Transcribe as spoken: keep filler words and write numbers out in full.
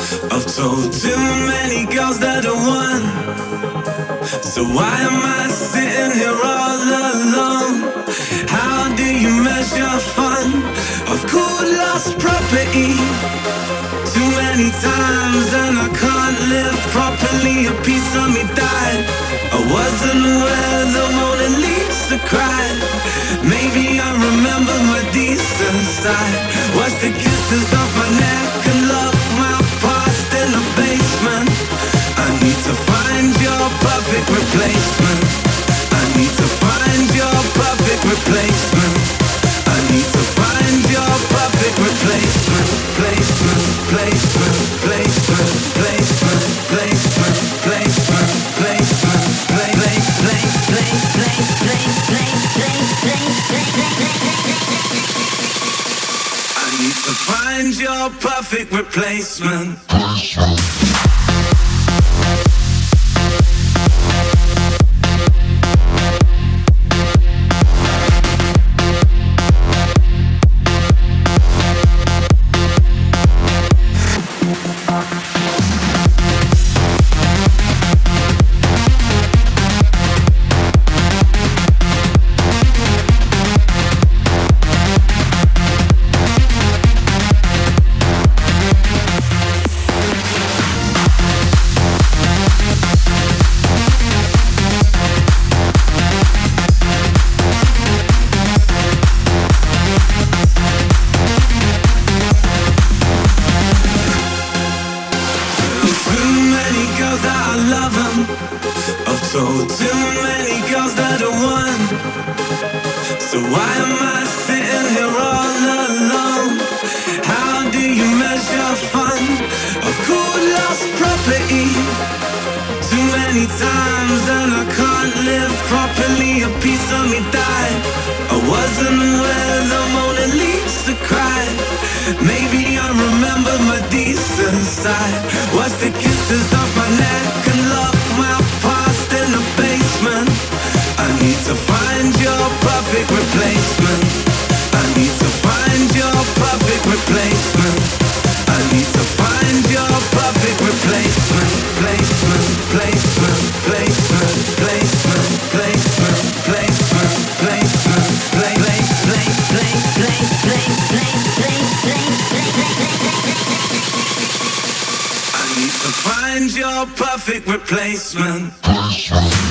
I've told too many girls that I won. So why am I sitting here all alone? How do you measure fun? Of cool lost property too many times and I can't live properly. A piece of me died. I wasn't aware the Mona Lisa cried. Maybe I remember my decent side. Watch the kisses off my neck and lock my past in the basement. I need to find your perfect replacement. I need to find your perfect replacement. I need to find your perfect replacement. Placement, placement, placement, placement, placement, placement, placement, place, place, place, place, place, place, place, place, place. I need to find your perfect replacement. Find your perfect replacement.